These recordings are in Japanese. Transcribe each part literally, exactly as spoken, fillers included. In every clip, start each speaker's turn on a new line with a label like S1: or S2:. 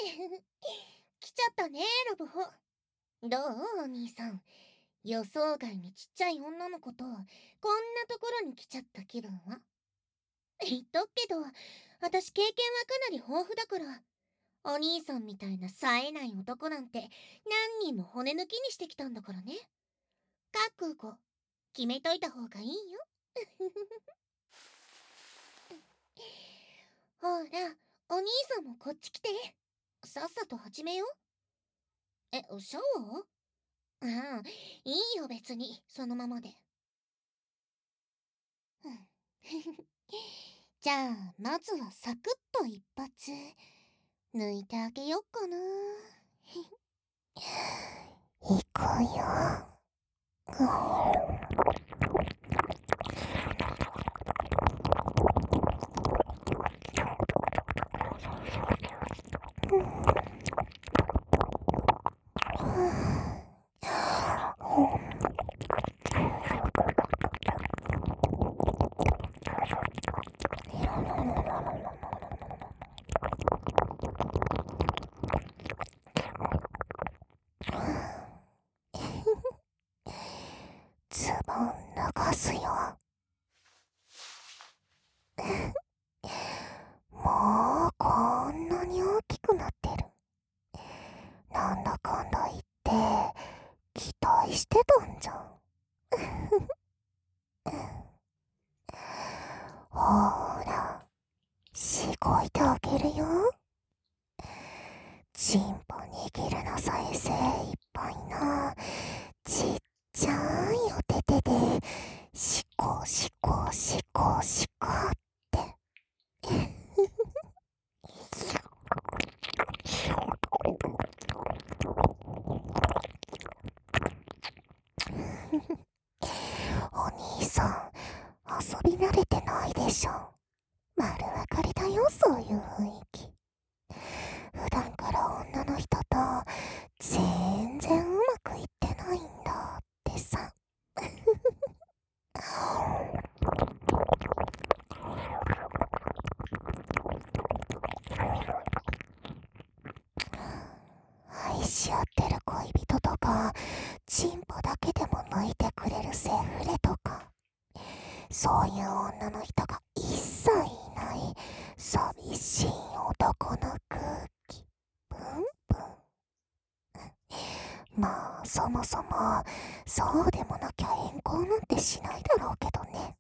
S1: 来ちゃったね、ラブホ。どうお兄さん。予想外にちっちゃい女の子と、こんなところに来ちゃった気分は。言っとくけど、私経験はかなり豊富だから、お兄さんみたいな冴えない男なんて何人も骨抜きにしてきたんだからね。覚悟、決めといた方がいいよ。ほら、お兄さんもこっち来て。さっさと始めよう。え、シャワー？ああ、いいよ別に、そのままで。うん。じゃあ、まずはサクッと一発、抜いてあげよっかな。いくよ。ズボン脱がすよ。もうこんなに大きくなってる。なんだかんだ言って期待してたんじゃん。ほーら、しごいてあげるよ。チンポ握るのさえ精いっぱいなちっちゃいお手手でシコシコシコシコってお兄さん遊び慣れてないでしょ。丸分かりだよ、そういう雰囲気。普段から女の人と全然うまくいってないんだってさ。愛し合ってる恋人とか、チンポだけでも抜いてくれるセフレとか、そういう女の人が一切いない寂しい男の空気。ブンブン。まあ、そもそも、そうでもなきゃ変更なんてしないだろうけどね。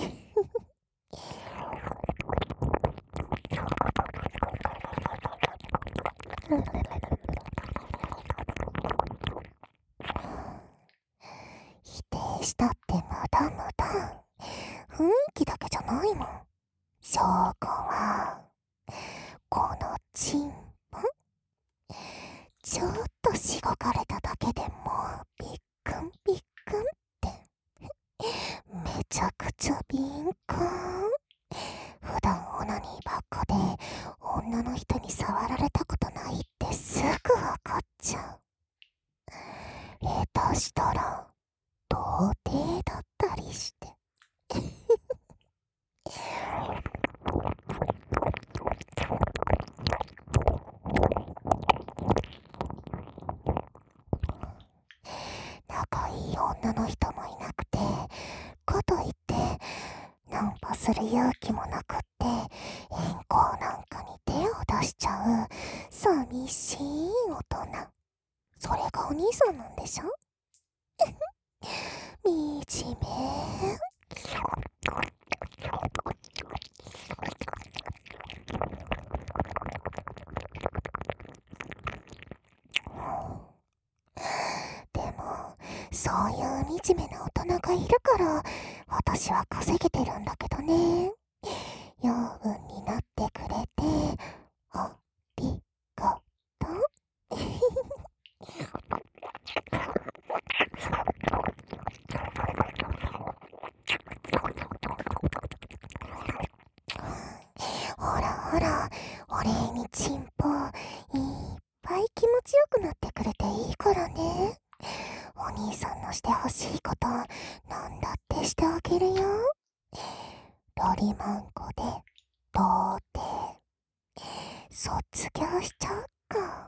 S1: 否定したって無駄無駄。雰囲気だけじゃないもん。証拠は、このチンポ。ちょっとしごかれただけでもうびっくんびっくんって。めちゃくちゃ敏感。普段オナニーばっかで女の人に触られたことないってすぐわかっちゃう。下手したら童貞だったりして。仲いい女の人もいなくて、かといってナンパする勇気もなくって、遠行なんかに手を出しちゃう寂しい大人。それがお兄さんなんでしょ。惨め。でも、そういう惨めな大人がいるから、私は稼げてるんだけどね。養分になってくれて、ありがとう。ほらほら、お礼にチンポ、いっぱい気持ちよくなってくれていいからね。お兄さんのしてほしいこと、なんだってしてあげるよ。ロリマンコで、童貞、卒業しちゃうか。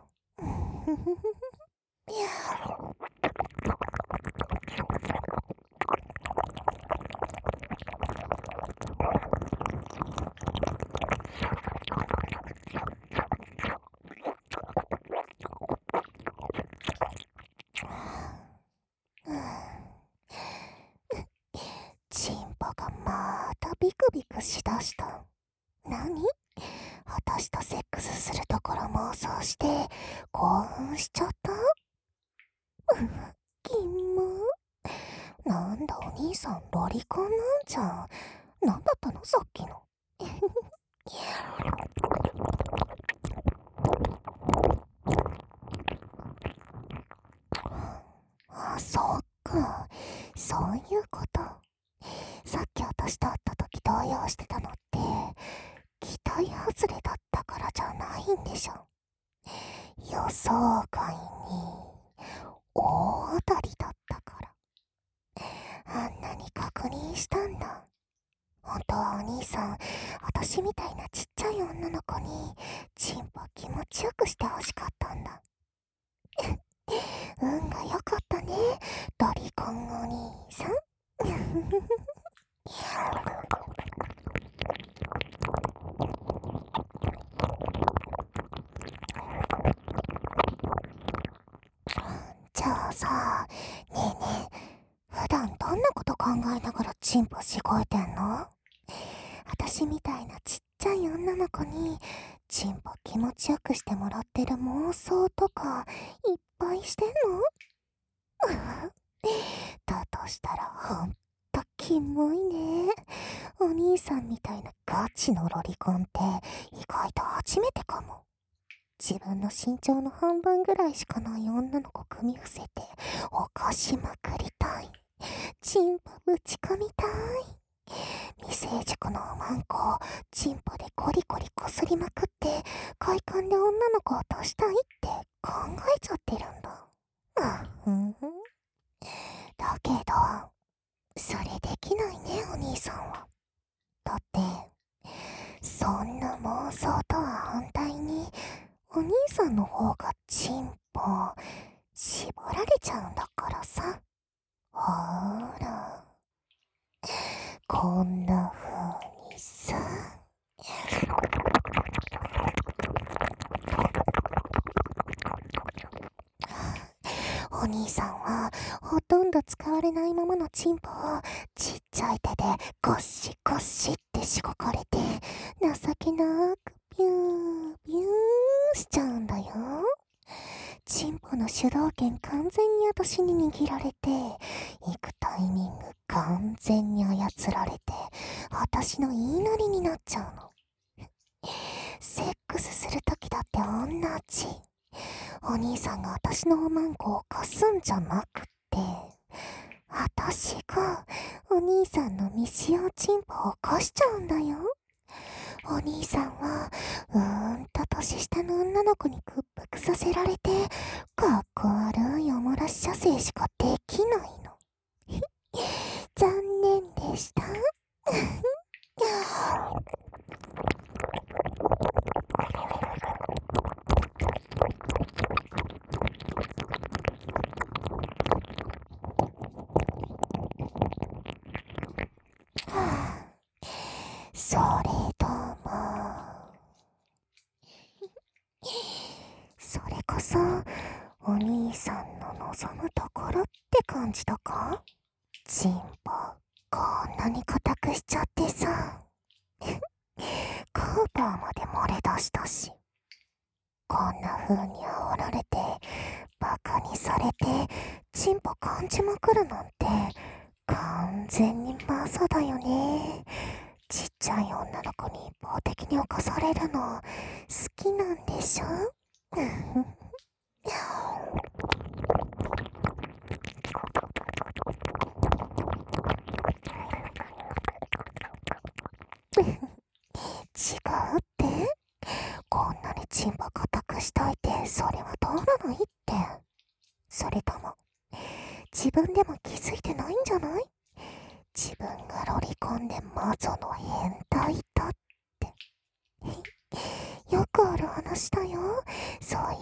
S1: いやチンポがまたビクビクしだした。何？私とセックスするところ妄想して興奮しちゃった？キモ。なんだお兄さんロリコンなんじゃん。なんだったのさっきの。あ、そっか。そういうこと。さっき私と会った時動揺してたのって、期待外れだったからじゃないんでしょ。予想外に大当たりだったから。あんなに確認したんだ。本当はお兄さん、私みたいなちっちゃい女の子にチンポ気持ちよくしてほしかったんだ。運が良かったね、ロリコンお兄さん。じゃあさ、ねえねえ、普段どんなこと考えながらチンポしごいてんの？私みたいなちっちゃい女の子にチンポ気持ちよくしてもらってる妄想とかいっぱいしてんの？だとしたらほんとキモいね。お兄さんみたいなガチのロリコンって意外と初めてかも。自分の身長の半分ぐらいしかない女の子組み伏せて起こしまくりたい。チンポぶち込みたい。未成熟のおまんこをチンポでコリコリこすりまくって快感で女の子を落としたいって考えちゃってるんだ。うん、だけどそれできないねお兄さんは。だってそんな妄想とは反対にお兄さんの方がチンポ絞られちゃうんだからさ。ほーら、こんな風にさ。お兄さんはほとんど使われないままのチンポをちっちゃい手でゴッシゴッシってしごかれて情けなくビュービューしちゃうんだよ。チンポの主導権完全に私に握られて、行くタイミング完全に操られて、私の言いなりになっちゃうの。セックスするときだって同じ。お兄さんが私のおまんこを貸すんじゃなくて、私がお兄さんの未使用チンポを貸しちゃうんだよ。お兄さんはうーんと年下の女の子に屈服させられてかっこ悪いおもらし射精しかできないの。残念でした。それともそれこそお兄さんの望むところって感じだか？チンポこんなに固くしちゃってさ。クーパーまで漏れ出したし、こんな風に煽られてバカにされてチンポ感じまくるなんて完全にマサだよね。ちっちゃい女の子に一方的に侵されるの好きなんでしょ？違うって？こんなにチンポ固くしといてそれは通らないって。それとも自分でも気づいてないんじゃない？自分がロリコンでマゾの変態だって。よくある話だよ。そう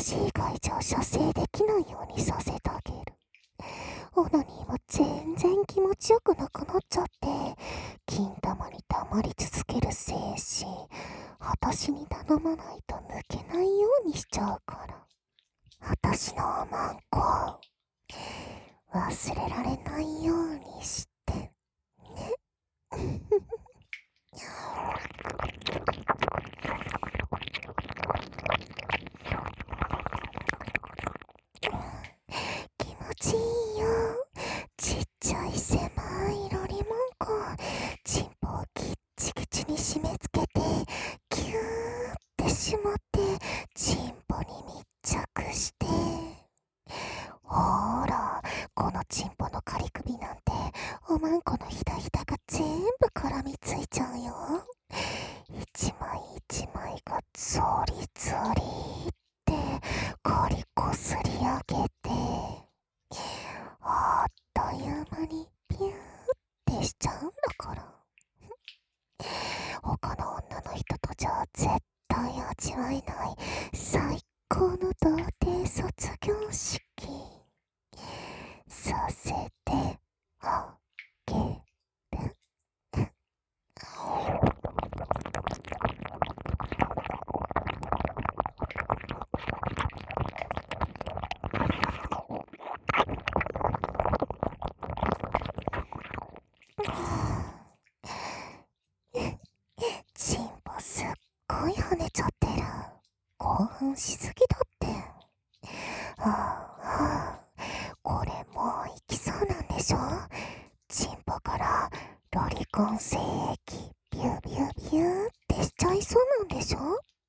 S1: 私以外じゃ射精できないようにさせてあげる。オナニーも全然気持ちよくなくなっちゃって、金玉に溜まり続ける精子、私に頼まないと抜けないようにしちゃうから。私のおまんこ、忘れられないようにしてね。気持ちいいよ。ちっちゃい狭いロリモンコ、チンポをギッチギチに締め付けて、ギューってしまって、チンポに密着して。ほーら、このチンポの仮首なんて、おまんこのひだひだが全部絡みついちゃうよ。一枚一枚がゾリゾリってカリこすり上げて、あっという間にピューってしちゃうんだから。他の女の人とじゃ絶対味わえない最高の童貞卒業式させてあげる。チンポすっごい跳ねちゃってる。興奮しすぎだって。ああ、ああ、これもう行きそうなんでしょ。チンポからロリコン精液ビュービュービューってしちゃいそうなんでしょ。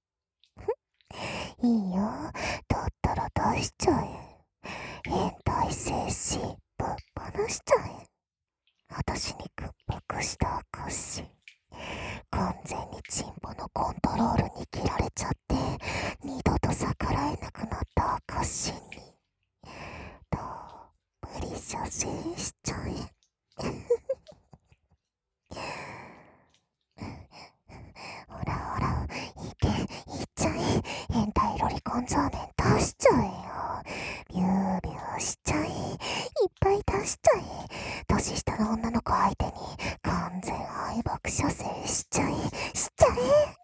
S1: いいよ、だったら出しちゃえ。変態精子ぶっ放しちゃえ。私に屈服した証。完全にチンポのコントロールに切られちゃって、二度と逆らえなくなった証に、たっぷり射精しちゃえ。ほらほら、いけ、いっちゃえ。変態ロリコンザーメン出しちゃえよ。ビュービューしちゃえ。いっぱい出しちゃえ。年下の女の子相手に完全敗北射精しちゃえ。しちゃえ。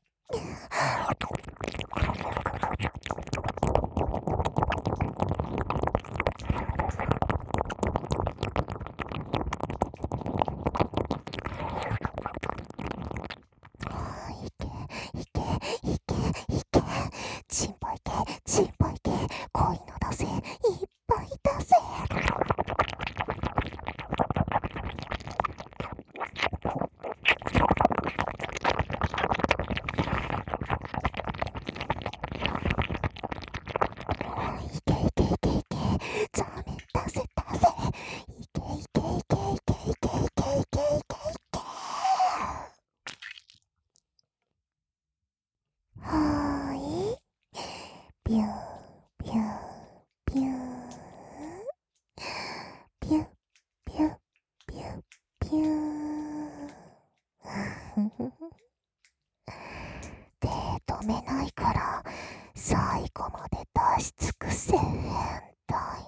S1: いけいけいけいけ、チンポいけチンポいけ、恋の出せいっぱい出せ。いけいけいけいけ、ザーメン出せ出せ。いけいけいけいけいけいけいけいけいけ。はーい、ビュービュービュービュービュービュービュー。手止めないから最後まで出し尽くせ。変態。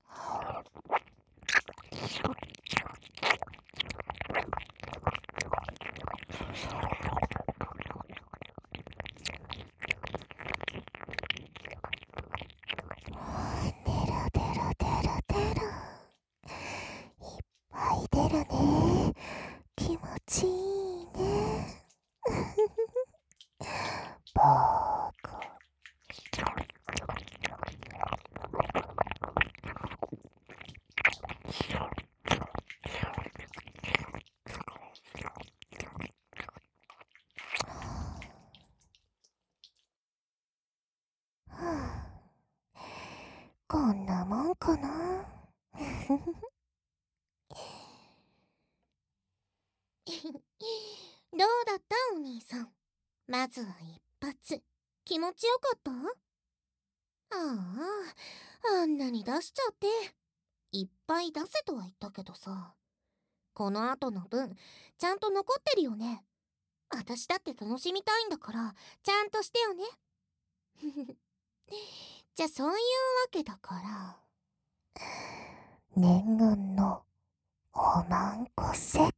S1: 出る出る出る出る、いっぱい出るね。気持ちいいね。バーカ。はあ、こんなもんかな。
S2: どうだったお兄さん。まずは一発。気持ちよかった？ああ、あんなに出しちゃって。いっぱい出せとは言ったけどさ。この後の分、ちゃんと残ってるよね。私だって楽しみたいんだから、ちゃんとしてよね。 じゃあそういうわけだから、
S1: 念願のおまんこセッ